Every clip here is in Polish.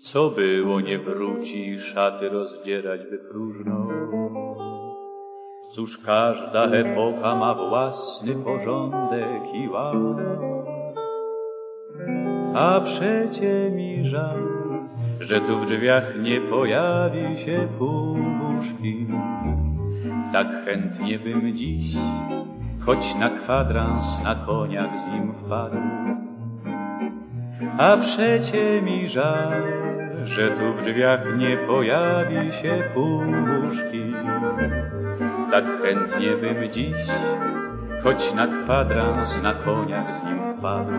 Co było, nie wróci, szaty rozdzierać by próżno. Cóż, każda epoka ma własny porządek i ład. A przecie mi żal, że tu w drzwiach nie pojawi się Puszkin. Tak chętnie bym dziś, choć na kwadrans, na koniach z nim wpadł. A przecie mi żal, że tu w drzwiach nie pojawi się Puszkin. Tak chętnie bym dziś, choć na kwadrans, na koniach z nim wpadł.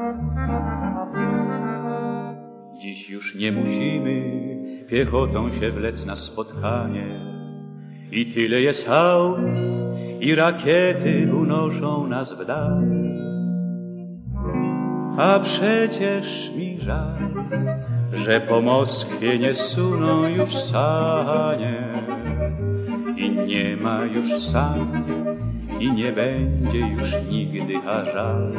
Dziś już nie musimy piechotą się wlec na spotkanie. I tyle jest aut, i rakiety unoszą nas w dal. A przecież mi żal, że po Moskwie nie suną już sanie. I nie ma już sań, i nie będzie już nigdy, a żal.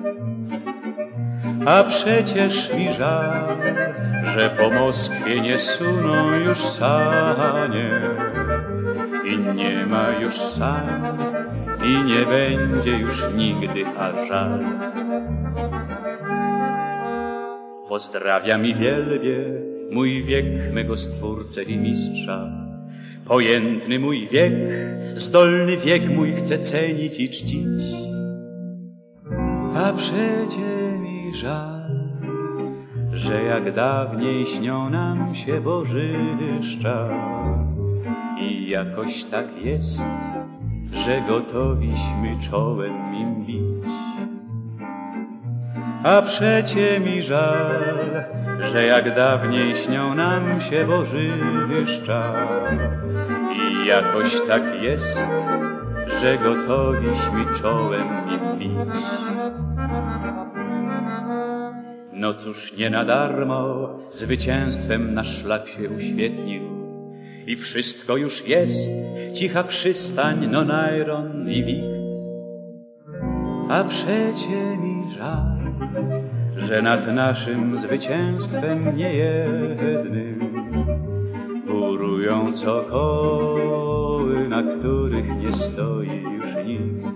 A przecież mi żal, że po Moskwie nie suną już sanie. I nie ma już sań, i nie będzie już nigdy, a żal. Pozdrawiam i wielbię mój wiek, mego stwórcę i mistrza. Pojętny mój wiek, zdolny wiek mój chcę cenić i czcić. A przecie mi żal, że jak dawniej śnią nam się bożyszcza. I jakoś tak jest, że gotowiśmy czołem im bić. A przecie mi żal, że jak dawniej śnią nam się bożyszcza. I jakoś tak jest, że gotowiśmy czołem im bić. No cóż, nie na darmo zwycięstwem nasz szlak się uświetnił. I wszystko już jest, cicha przystań, Nonajron i Wicht. A przecie mi żal, że nad naszym zwycięstwem niejednym górują cokoły, na których nie stoi już nikt.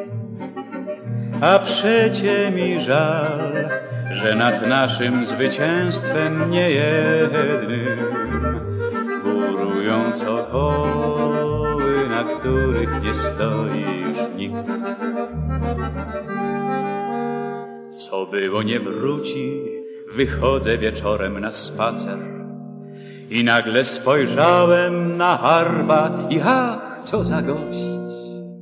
A przecie mi żal, że nad naszym zwycięstwem niejednym górują cokoły, na których nie stoi już nikt. Co było, nie wróci, wychodzę wieczorem na spacer i nagle spojrzałem na Arbat i ach, co za gość.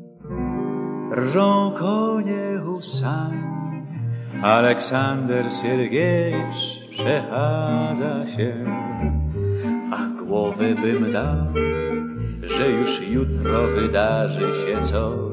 Rżą konie u sań, Aleksander Siergiejicz przechadza się. Ach, głowę bym dał, że już jutro wydarzy się coś.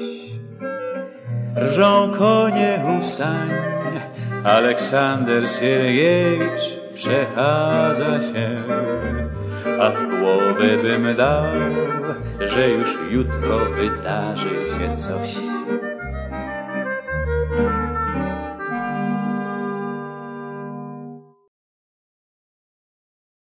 Rżą konie u sań, Aleksander Siergiejicz przechadza się. Ach, głowę bym dał, że już jutro wydarzy się coś.